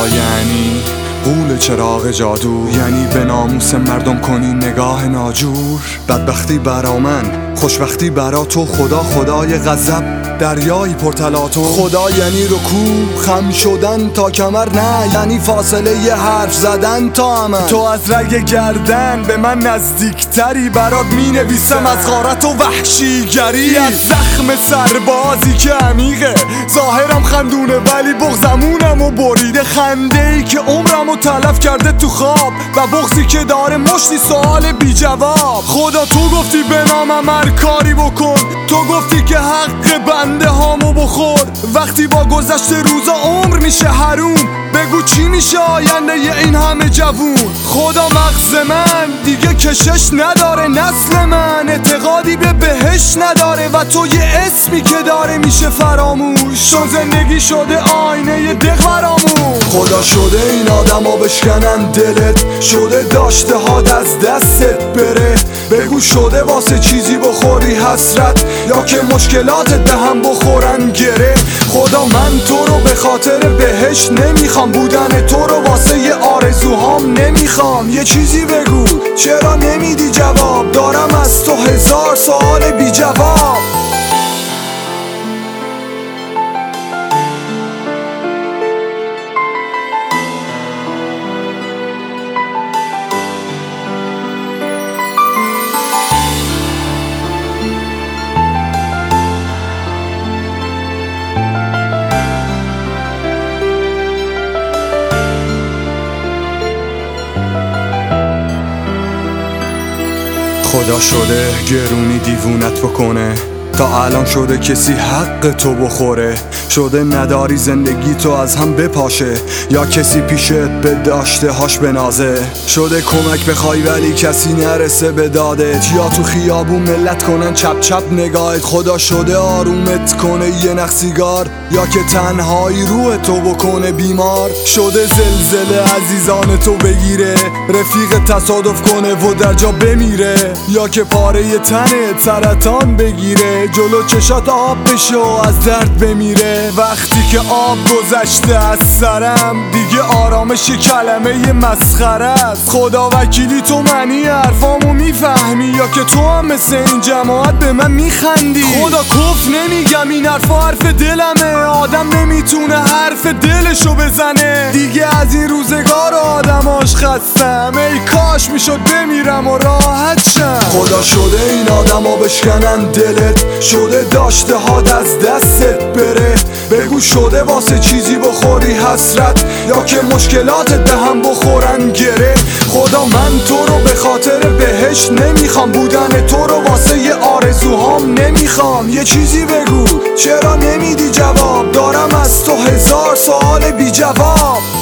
یعنی قول چراغ جادو، یعنی به ناموس مردم کنی نگاه ناجور. بدبختی برا من، خوشبختی برا تو، خدا خدای غضب دریایی پرتلاطم. خدا یعنی رکوع خم شدن تا کمر، نه یعنی فاصله ی حرف زدن تا عمل. تو از رگ گردن به من نزدیکتری، برات می نویسم از غارت و وحشیگری. از زخم سربازی که عمیقه، ظاهرم خندونه ولی بغضمونم و بریده. خنده ای که عمرم و تلف کرده تو خواب، و بغضی که داره مشتی سوال بی جواب. خدا تو گفتی به نامم هر کاری بکن، تو گفتی که حق بنده هامو بخور. وقتی با گذشت روزا عمر میشه حروم، بگو چی میشه آینده ی این همه جوون. خدا مغز من دیگه کشش نداره، نسل من اعتقادی به بهش نداره، و تو یه اسمی که داره میشه فراموش، چون زندگی شده آینه ی دق فراموش. خدا شده این آدم ها بشکنن دلت، شده داشته هات از دستت بره. بگو شده واسه چیزی بخوری حسرت، یا که مشکلاتت به هم بخورن گره. خدا من تو رو به خاطر بهش نمیخوام، بودن تو رو واسه یه آرزوهام نمیخوام. یه چیزی بگو چرا نمیدی جواب، دارم از تو هزار سوال بی جواب. خدا شده گرونی دیوونت بکنه، تا الان شده کسی حق تو بخوره. شده نداری زندگی تو از هم بپاشه، یا کسی پیشت به داشته هاش بنازه. شده کمک بخوای ولی کسی نرسه به دادت، یا تو خیابون ملت کنن چپ چپ نگاهت. خدا شده آرومت کنه یه نخ سیگار، یا که تنهایی روح تو بکنه بیمار. شده زلزله عزیزان تو بگیره، رفیق تصادف کنه و در جا بمیره، یا که پاره ی تنت سرطان بگیره، جلو چشات آب بشه و از درد بمیره. وقتی که آب گذشته از سرم، دیگه آرامش کلمه ی مسخره است. خدا وکیلی تو معنی حرفامو میفهمی، یا که تو هم مثل این جماعت به من میخندی. خدا کف نمیگم این حرفا حرف دلمه، آدم نمیتونه حرف دلشو بزنه. دیگه از این روزگار آدماش خستم، ای کاش میشد بمیرم و راحت شم. خدا شده این آدم ها بشکنن دلت، شده داشته هات از دستت بره. بگو شده واسه چیزی بخوری حسرت، یا که مشکلاتت به هم بخورن گره. خدا من تو رو به خاطر بهش نمیخوام، بودن تو رو واسه یه آرزوهام نمیخوام. یه چیزی بگو چرا نمیدی جواب، دارم از تو هزار سوال بی جواب.